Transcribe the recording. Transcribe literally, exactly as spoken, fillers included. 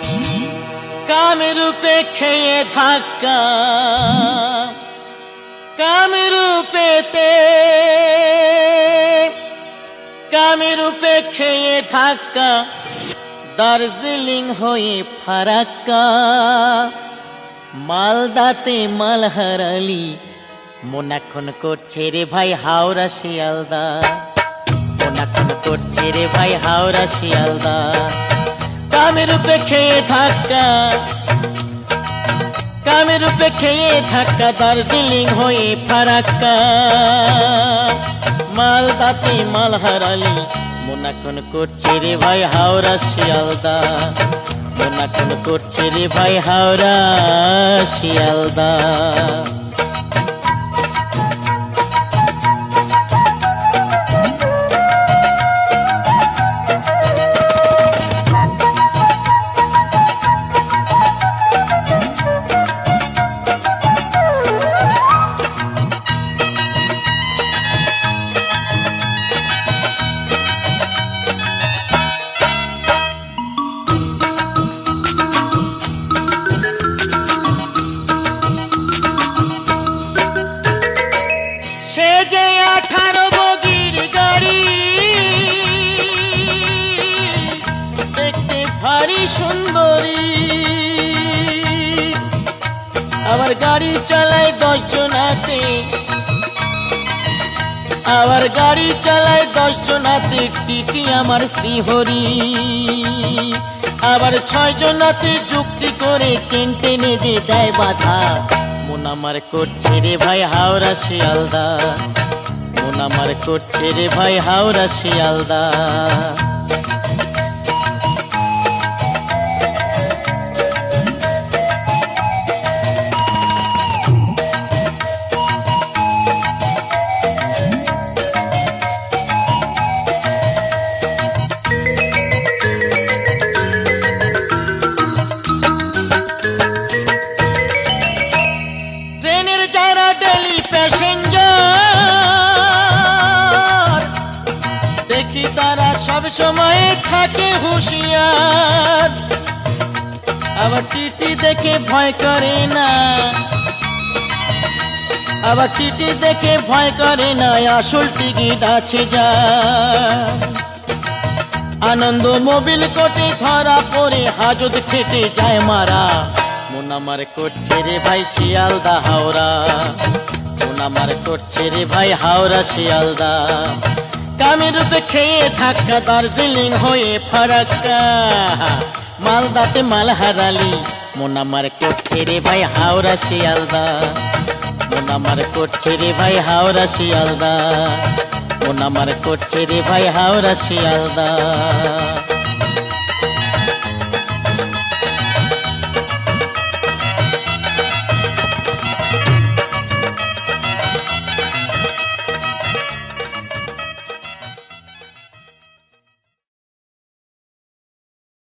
কামরূপে খেয়ে ধাক্কা কামরূপেতে কামরূপে খেয়ে ধাক্কা দার্জিলিং হয়ে ফারাক্কা মালদাতে মাল হারালি মোনাক্ষণ করছে রে ভাই হাওড়া শিয়ালদা মোনাক্ষণ করছে রে ভাই হাওড়া শিয়ালদা কামরূপে খেয়ে ধাক্কা কামরূপে খেয়ে ধাক্কা দার্জিলিং হয়ে ফারাক্কা মালদাতে মাল হারালি মোনাক্ষণ করছে রে ভাই হাওড়া শিয়ালদা মোনাক্ষণ করছে রে ভাই হাওড়া শিয়ালদা সে যে আঠারো বগির গাড়ি দেখতে ভারী সুন্দরী আবার গাড়ি চালায় দশ জনাতে আবার গাড়ি চালায় দশ জনাতে টিটি আমার শ্রীহরি আবার ছয় জনাতে যুক্তি করে চেন টেনে যে দেয় বাধা মন আমার করছে রে ভাই হাওড়া শিয়ালদা মন আমার করছে রে ভাই হাওড়া শিয়ালদা দেখি তারা সব সময় থাকে হুঁশিয়ার আবার টিটি দেখে ভয় করে না আবার টিটি দেখে ভয় করে না আসল টিকিট আছে যা আনন্দ মোবিল কোটে ধরা পড়ে হাজত খেটে যায় মারা মন আমার করছে রে ভাই শিয়ালদা হাওড়া মন আমার করছে রে ভাই হাওড়া শিয়ালদা কামরূপে খেয়ে ধাক্কা দার্জিলিং হয়ে ফারাক্কা মালদাতে মাল হারালি মন আমার করছে রে ভাই হাওড়া শিয়ালদা মন আমার করছে রে ভাই হাওড়া শিয়ালদা মন আমার করছে রে ভাই হাওড়া শিয়ালদা।